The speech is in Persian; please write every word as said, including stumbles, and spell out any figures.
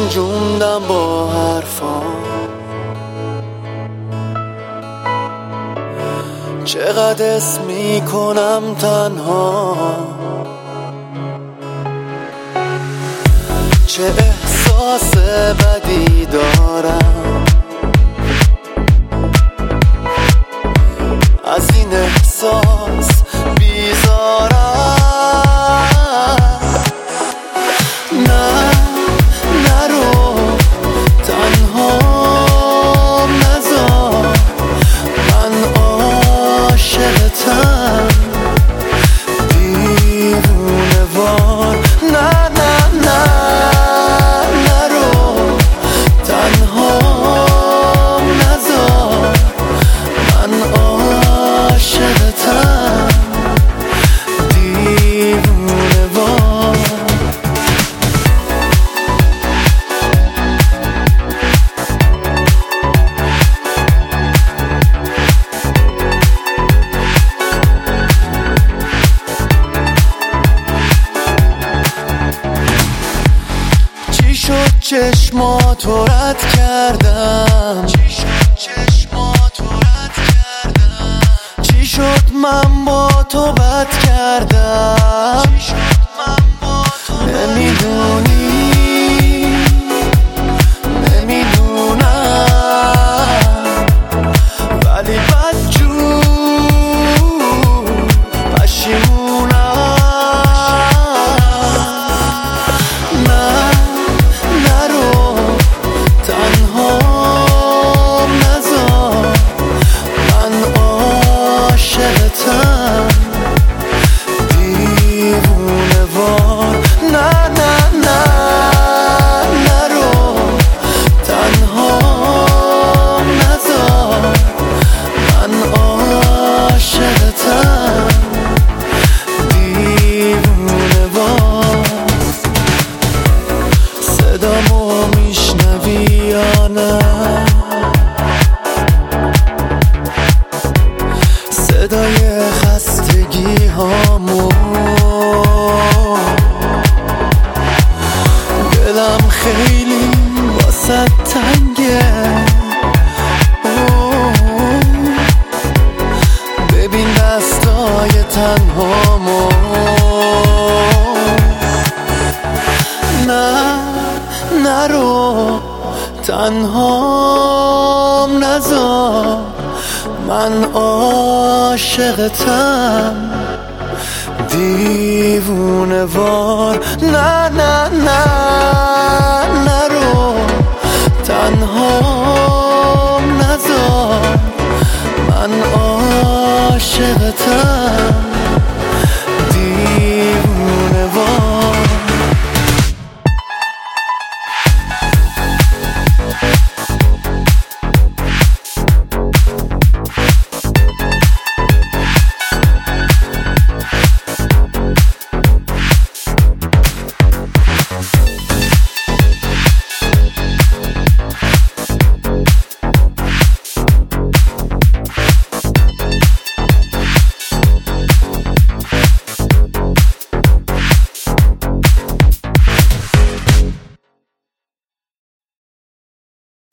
رنجوندم با حرفام، چقدر اسم میکنم تنها، چه احساس بدی دارم از این احساس بیزارم. نه نرو تنهام نذار، من عاشقتم دیوونه وار. نه نه نه نرو تنهام نذار، من عاشقتم دیوونه وار. چی شد چشماتو رد کردم، چی شد چشماتو رد کردم، چی شد من با تو بد کردم، چی شد من با تو نمیدونی نمیدونم، ولی بدجور پشیمونم. نه نرو تنهام نذار، من عاشقتم دیوونه وار. نه نه نه نرو تنهام نذار، من عاشقتم دیوونه وار. صدامو میشنوی یا نه؟ صدای خستگی هامو، دلم خیلی واسه تنگه. ببین دستای تنهامو. نه نرو تنهام نذار، من عاشقتم دیوونه وار. نه نه نه